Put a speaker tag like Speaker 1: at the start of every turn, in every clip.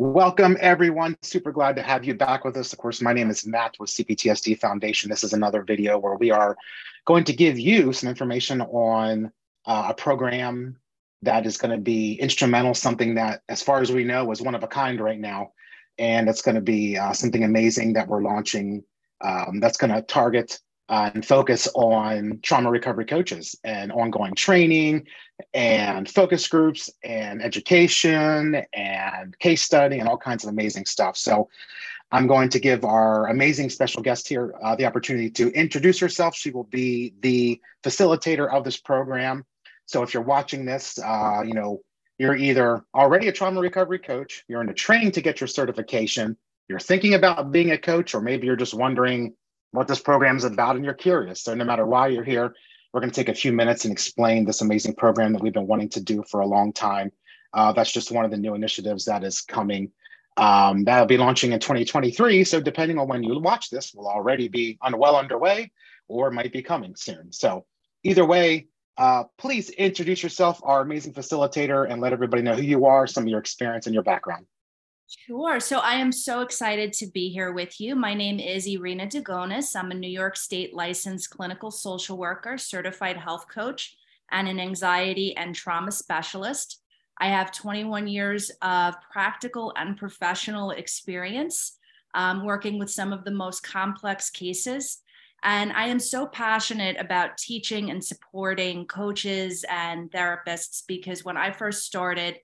Speaker 1: Welcome, everyone. Super glad to have you back with us. Of course, my name is Matt with CPTSD Foundation. This is another video where we are going to give you some information on a program that is going to be instrumental, something that, as far as we know, is one of a kind right now. And it's going to be something amazing that we're launching that's going to target and focus on trauma recovery coaches and ongoing training and focus groups and education and case study and all kinds of amazing stuff. So I'm going to give our amazing special guest here the opportunity to introduce herself. She will be the facilitator of this program. So if you're watching this, you're either already a trauma recovery coach, you're in the training to get your certification, you're thinking about being a coach, or maybe you're just wondering what this program is about and you're curious. So no matter why you're here, we're going to take a few minutes and explain this amazing program that we've been wanting to do for a long time. That's just one of the new initiatives that is coming. That'll be launching in 2023. So depending on when you watch this, will already be well underway or might be coming soon. So either way, please introduce yourself, our amazing facilitator, and let everybody know who you are, some of your experience and your background.
Speaker 2: Sure. So I am so excited to be here with you. My name is Irina Dugonis. I'm a New York State licensed clinical social worker, certified health coach, and an anxiety and trauma specialist. I have 21 years of practical and professional experience working with some of the most complex cases. And I am so passionate about teaching and supporting coaches and therapists because when I first started,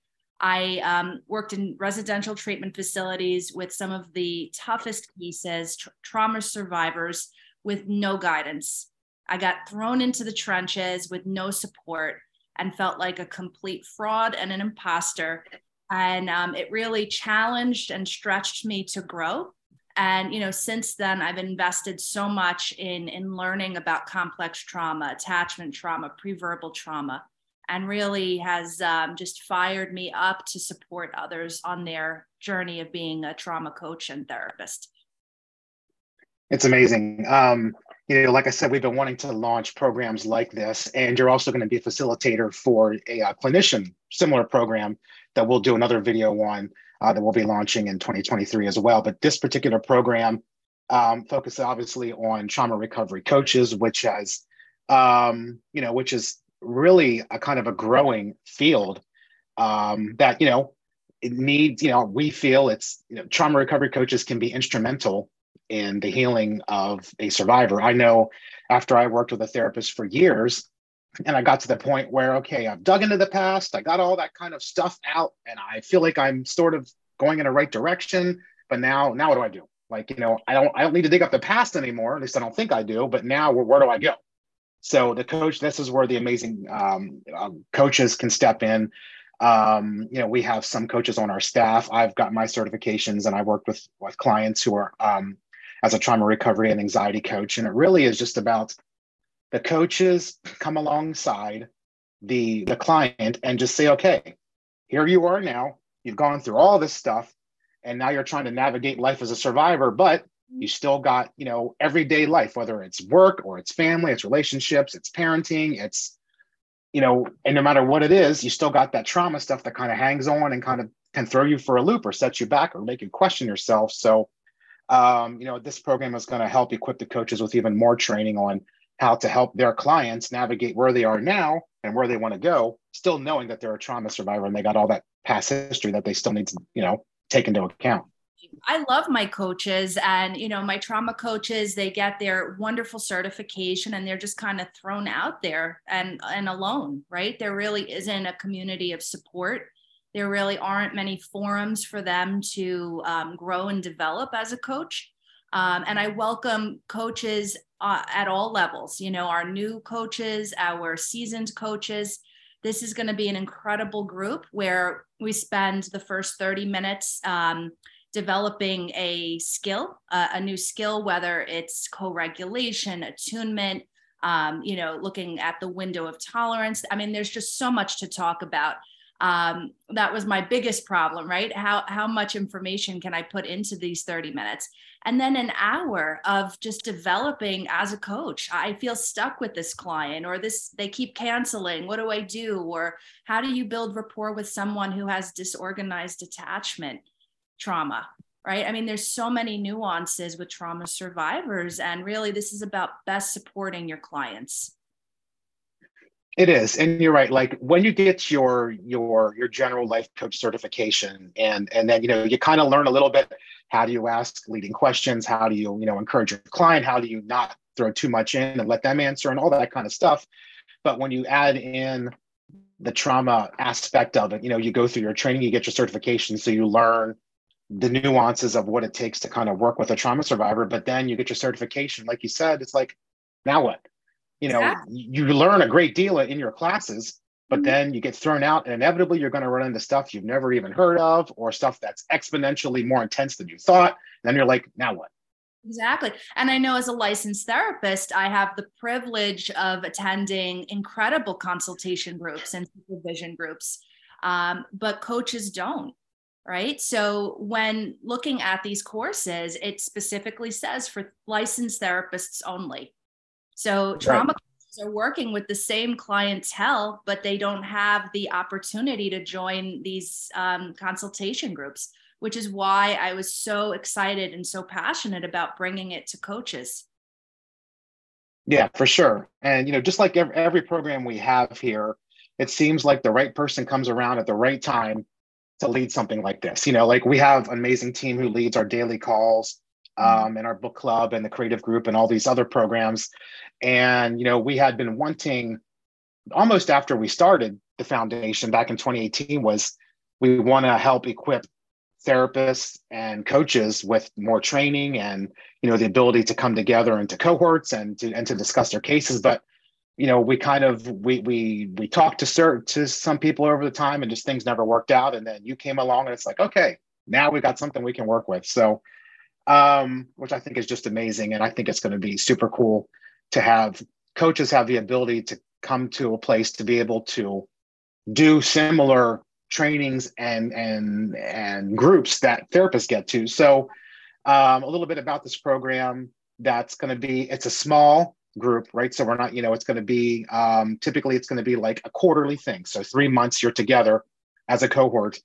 Speaker 2: I worked in residential treatment facilities with some of the toughest cases, trauma survivors with no guidance. I got thrown into the trenches with no support and felt like a complete fraud and an imposter. And it really challenged and stretched me to grow. And, since then, I've invested so much in learning about complex trauma, attachment trauma, pre-verbal trauma, and really has just fired me up to support others on their journey of being a trauma coach and therapist.
Speaker 1: It's amazing. Like I said, we've been wanting to launch programs like this, and you're also going to be a facilitator for a clinician similar program that we'll do another video on that we'll be launching in 2023 as well. But this particular program focuses obviously on trauma recovery coaches, which has, which is really a kind of a growing field that, it needs, we feel it's, trauma recovery coaches can be instrumental in the healing of a survivor. I know after I worked with a therapist for years and I got to the point where, okay, I've dug into the past, I got all that kind of stuff out and I feel like I'm sort of going in the right direction, but now what do I do? Like, I don't need to dig up the past anymore. At least I don't think I do, but now where do I go? So this is where the amazing coaches can step in. We have some coaches on our staff. I've got my certifications and I work with clients who are as a trauma recovery and anxiety coach. And it really is just about the coaches come alongside the client and just say, okay, here you are now. You've gone through all this stuff and now you're trying to navigate life as a survivor, but you still got, everyday life, whether it's work or it's family, it's relationships, it's parenting, it's, and no matter what it is, you still got that trauma stuff that kind of hangs on and kind of can throw you for a loop or set you back or make you question yourself. So, this program is going to help equip the coaches with even more training on how to help their clients navigate where they are now and where they want to go, still knowing that they're a trauma survivor and they got all that past history that they still need to, take into account.
Speaker 2: I love my coaches and, my trauma coaches, they get their wonderful certification and they're just kind of thrown out there and alone, right? There really isn't a community of support. There really aren't many forums for them to grow and develop as a coach. And I welcome coaches at all levels, our new coaches, our seasoned coaches. This is going to be an incredible group where we spend the first 30 minutes developing a skill, a new skill, whether it's co-regulation, attunement, looking at the window of tolerance. I mean, there's just so much to talk about. That was my biggest problem, right? How much information can I put into these 30 minutes? And then an hour of just developing as a coach. I feel stuck with this client or they keep canceling. What do I do? Or how do you build rapport with someone who has disorganized attachment? trauma, right? I mean, there's so many nuances with trauma survivors, and really this is about best supporting your clients.
Speaker 1: It is, and you're right. Like when you get your general life coach certification, and then you kind of learn a little bit. How do you ask leading questions? How do you encourage your client? How do you not throw too much in and let them answer and all that kind of stuff? But when you add in the trauma aspect of it, you go through your training, you get your certification, so you learn the nuances of what it takes to kind of work with a trauma survivor. But then you get your certification, like you said, it's like, now what?
Speaker 2: Exactly.
Speaker 1: You learn a great deal in your classes, but then you get thrown out, and inevitably you're going to run into stuff you've never even heard of, or stuff that's exponentially more intense than you thought. And then you're like, now what?
Speaker 2: Exactly. And I know as a licensed therapist, I have the privilege of attending incredible consultation groups and supervision groups, but coaches don't. Right. So when looking at these courses, it specifically says for licensed therapists only. So trauma coaches are working with the same clientele, but they don't have the opportunity to join these consultation groups, which is why I was so excited and so passionate about bringing it to coaches.
Speaker 1: Yeah, for sure. And just like every program we have here, it seems like the right person comes around at the right time to lead something like this. Like we have an amazing team who leads our daily calls, and our book club and the creative group and all these other programs. And we had been wanting, almost after we started the foundation back in 2018, was we want to help equip therapists and coaches with more training and the ability to come together into cohorts and to discuss their cases. But we kind of we talked to some people over the time, and just things never worked out. And then you came along, and it's like, okay, now we got something we can work with. So which I think is just amazing. And I think it's going to be super cool to have coaches have the ability to come to a place to be able to do similar trainings and groups that therapists get to. So a little bit about this program. That's going to be, it's a small group, right? So we're not, it's going to be, typically it's going to be like a quarterly thing. So 3 months you're together as a cohort.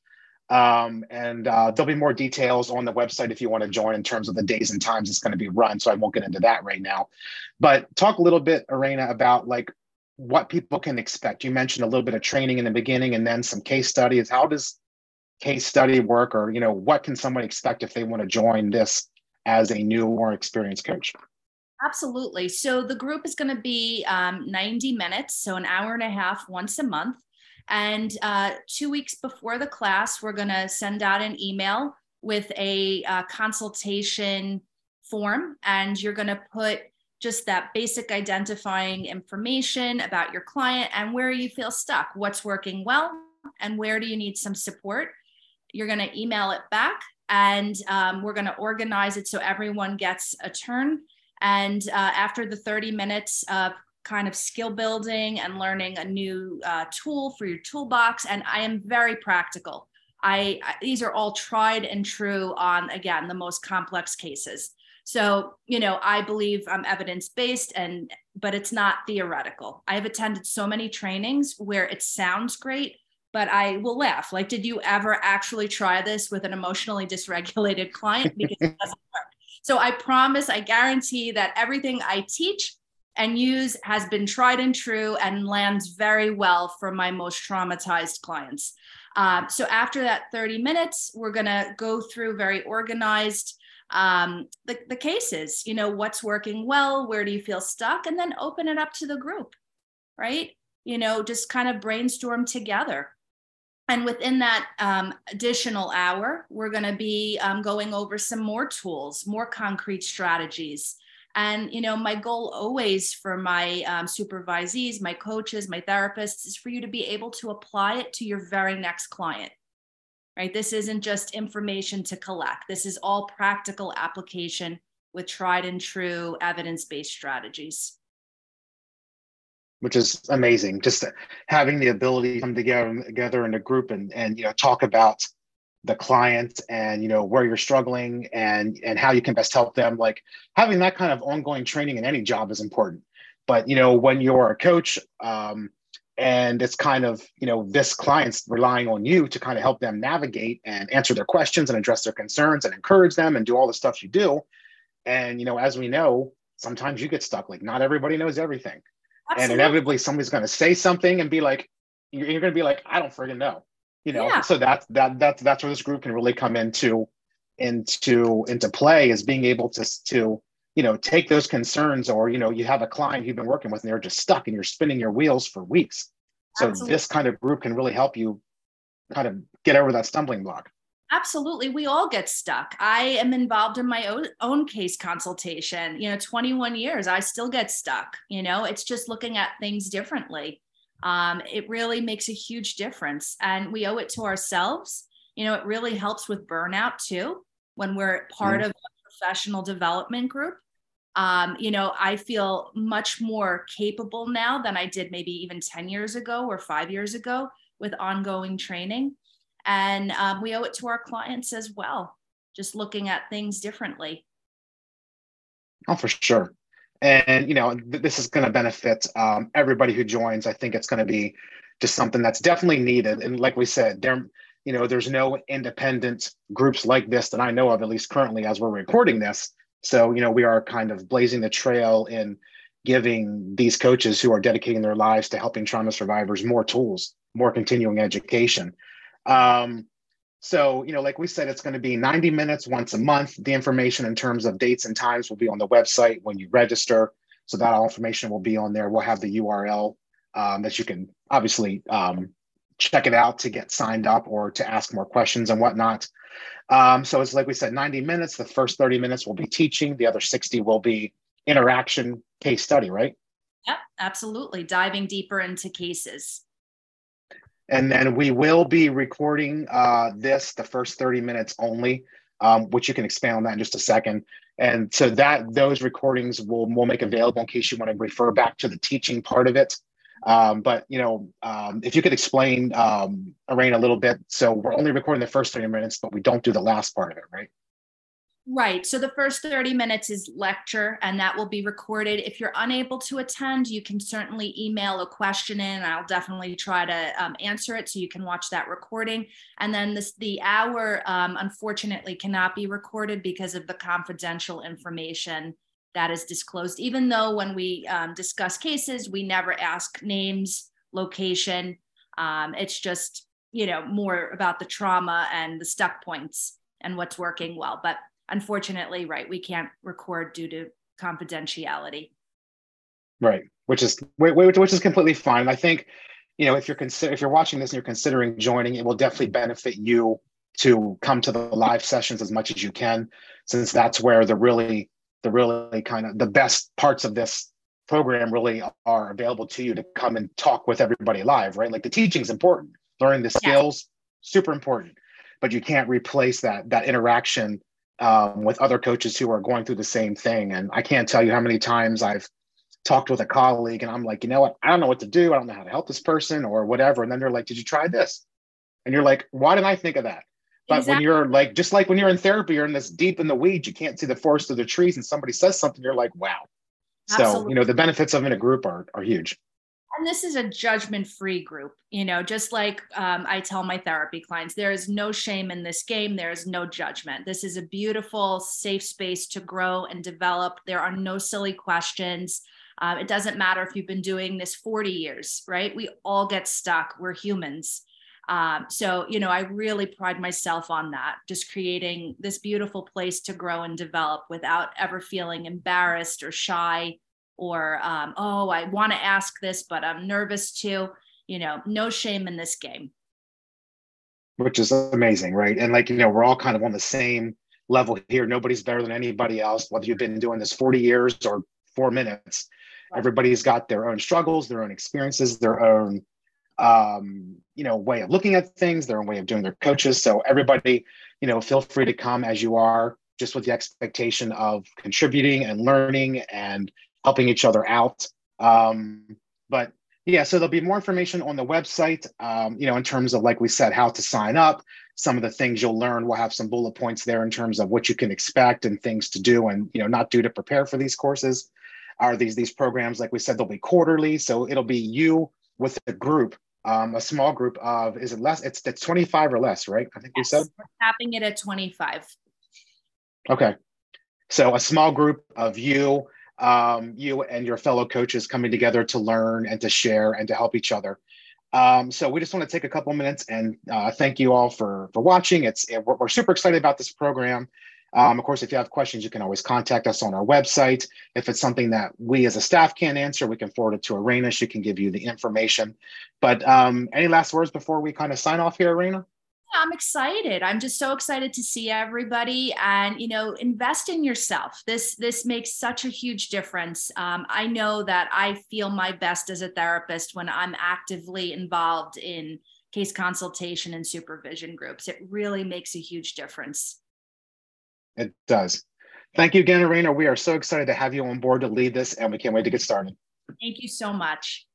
Speaker 1: And there'll be more details on the website if you want to join in terms of the days and times it's going to be run. So I won't get into that right now, but talk a little bit, Irena, about like what people can expect. You mentioned a little bit of training in the beginning and then some case studies. How does case study work, or what can someone expect if they want to join this as a new or experienced coach?
Speaker 2: Absolutely. So the group is going to be 90 minutes, so an hour and a half once a month. And 2 weeks before the class, we're going to send out an email with a consultation form, and you're going to put just that basic identifying information about your client and where you feel stuck, what's working well, and where do you need some support. You're going to email it back, and we're going to organize it so everyone gets a turn. And after the 30 minutes of kind of skill building and learning a new tool for your toolbox, and I am very practical. These are all tried and true on, again, the most complex cases. So, I believe I'm evidence-based, but it's not theoretical. I have attended so many trainings where it sounds great, but I will laugh. Like, did you ever actually try this with an emotionally dysregulated client? Because it doesn't work. So I promise, I guarantee that everything I teach and use has been tried and true and lands very well for my most traumatized clients. So after that 30 minutes, we're going to go through very organized the cases, what's working well, where do you feel stuck, and then open it up to the group, right? Just kind of brainstorm together. And within that additional hour, we're going to be going over some more tools, more concrete strategies. And, my goal always for my supervisees, my coaches, my therapists is for you to be able to apply it to your very next client, right? This isn't just information to collect. This is all practical application with tried and true evidence-based strategies.
Speaker 1: Which is amazing. Just having the ability to come together in a group and talk about the client and where you're struggling and how you can best help them. Like having that kind of ongoing training in any job is important. But when you're a coach, And it's kind of, this client's relying on you to kind of help them navigate and answer their questions and address their concerns and encourage them and do all the stuff you do. And, as we know, sometimes you get stuck. Like, not everybody knows everything. And
Speaker 2: Absolutely.
Speaker 1: inevitably somebody's going to say something and be like, you're going to be like, I don't friggin' know,
Speaker 2: Yeah.
Speaker 1: So that's where this group can really come into play, is being able to take those concerns, or, you have a client you've been working with and they're just stuck and you're spinning your wheels for weeks. So
Speaker 2: Absolutely.
Speaker 1: this kind of group can really help you kind of get over that stumbling block.
Speaker 2: Absolutely. We all get stuck. I am involved in my own case consultation, 21 years, I still get stuck. It's just looking at things differently. It really makes a huge difference, and we owe it to ourselves. It really helps with burnout too, when we're part of a professional development group. I feel much more capable now than I did maybe even 10 years ago or 5 years ago with ongoing training. And we owe it to our clients as well, just looking at things differently.
Speaker 1: Oh, for sure. And, this is going to benefit everybody who joins. I think it's going to be just something that's definitely needed. And like we said, there's no independent groups like this that I know of, at least currently as we're recording this. So, we are kind of blazing the trail in giving these coaches who are dedicating their lives to helping trauma survivors more tools, more continuing education. So, like we said, it's going to be 90 minutes once a month. The information in terms of dates and times will be on the website when you register. So that all information will be on there. We'll have the URL that you can obviously check it out to get signed up or to ask more questions and whatnot. So it's like we said, 90 minutes. The first 30 minutes will be teaching. The other 60 will be interaction case study, right?
Speaker 2: Yep, absolutely. Diving deeper into cases.
Speaker 1: And then we will be recording the first 30 minutes only, which you can expand on that in just a second. And so those recordings we'll make available in case you want to refer back to the teaching part of it. But if you could explain, Iraina, a little bit. So we're only recording the first 30 minutes, but we don't do the last part of it, right?
Speaker 2: Right. So the first 30 minutes is lecture, and that will be recorded. If you're unable to attend, you can certainly email a question in. I'll definitely try to answer it so you can watch that recording. And then the hour, unfortunately, cannot be recorded because of the confidential information that is disclosed. Even though when we discuss cases, we never ask names, location. It's just, more about the trauma and the stuck points and what's working well. But unfortunately, right, we can't record due to confidentiality.
Speaker 1: Right, which is completely fine. I think, if you're watching this and you're considering joining, it will definitely benefit you to come to the live sessions as much as you can, since that's where the really kind of the best parts of this program really are available to you to come and talk with everybody live, right? Like, the teaching's important, learning the skills, super important, but you can't replace that interaction with other coaches who are going through the same thing. And I can't tell you how many times I've talked with a colleague and I'm like, you know what, I don't know what to do. I don't know how to help this person or whatever. And then they're like, did you try this? And you're like, why didn't I think of that? But exactly. When you're like, just like when you're in therapy, you're in this deep in the weeds, you can't see the forest of the trees, and somebody says something, you're like, wow. Absolutely. So, the benefits of in a group are huge.
Speaker 2: And this is a judgment-free group, just like I tell my therapy clients, there is no shame in this game. There is no judgment. This is a beautiful, safe space to grow and develop. There are no silly questions. It doesn't matter if you've been doing this 40 years, right? We all get stuck. We're humans. So, I really pride myself on that, just creating this beautiful place to grow and develop without ever feeling embarrassed or shy. Or, oh, I want to ask this, but I'm nervous too. No shame in this game.
Speaker 1: Which is amazing, right? And we're all kind of on the same level here. Nobody's better than anybody else, whether you've been doing this 40 years or 4 minutes. Right. Everybody's got their own struggles, their own experiences, their own, way of looking at things, their own way of doing their coaches. So everybody, feel free to come as you are, just with the expectation of contributing and learning and helping each other out. But yeah, so there'll be more information on the website, in terms of, like we said, how to sign up, some of the things you'll learn. We'll have some bullet points there in terms of what you can expect and things to do and, not do to prepare for these courses. These programs, like we said, they'll be quarterly. So it'll be you with a group, a small group of, is it less? It's 25 or less, right? I think we said.
Speaker 2: Yes, we're capping it at 25.
Speaker 1: Okay. So a small group of you, you and your fellow coaches coming together to learn and to share and to help each other. So we just want to take a couple minutes and thank you all for watching. We're super excited about this program. Of course, if you have questions, you can always contact us on our website. If it's something that we as a staff can't answer, we can forward it to Arena. She can give you the information. But any last words before we kind of sign off here, Arena?
Speaker 2: I'm excited. I'm just so excited to see everybody, and invest in yourself. This makes such a huge difference. I know that I feel my best as a therapist when I'm actively involved in case consultation and supervision groups. It really makes a huge difference.
Speaker 1: It does. Thank you again, Arena. We are so excited to have you on board to lead this, and we can't wait to get started.
Speaker 2: Thank you so much.